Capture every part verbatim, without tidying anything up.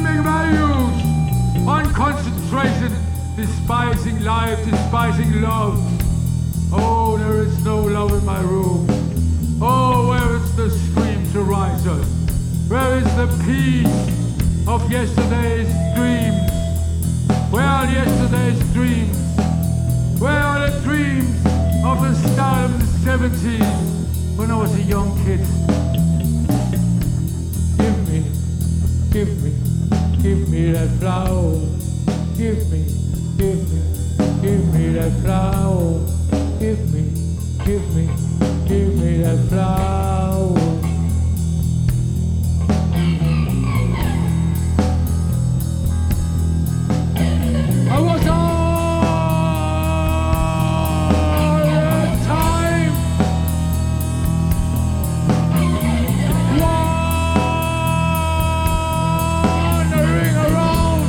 screaming values on concentration, despising life, despising love. Oh, there is no love in my room. Oh, where is the scream to rise us? Where is the peace of yesterday's dreams? Where are yesterday's dreams? Where are the dreams of the start of the seventies when I was a young kid? Give me, give me, give me that flower. Give me, give me, give me that flower. Give me, give me, give me that flower. I was all the time wandering around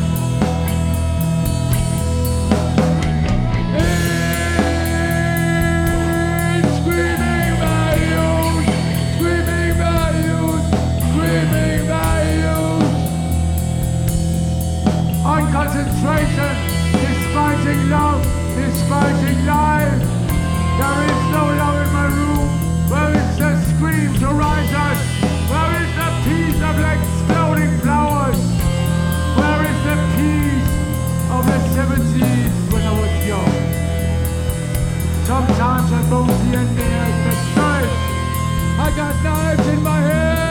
in screaming values, screaming values, screaming values on concentration. Despising love, despising life. There is no love in my room. Where is the scream to rise us? Where is the peace of exploding flowers? Where is the peace of the seventies when I was young? Sometimes I don't see anything else but knives. I got knives in my head.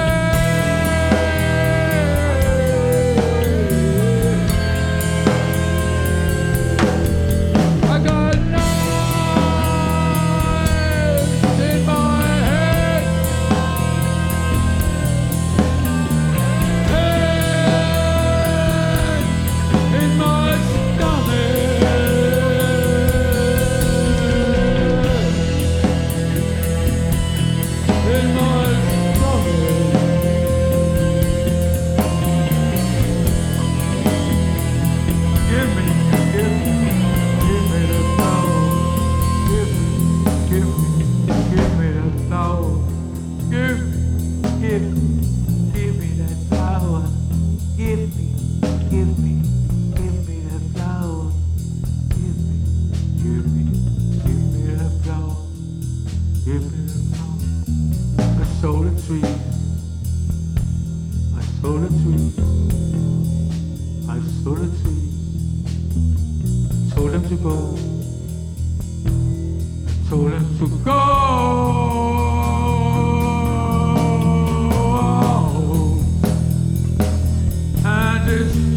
And it's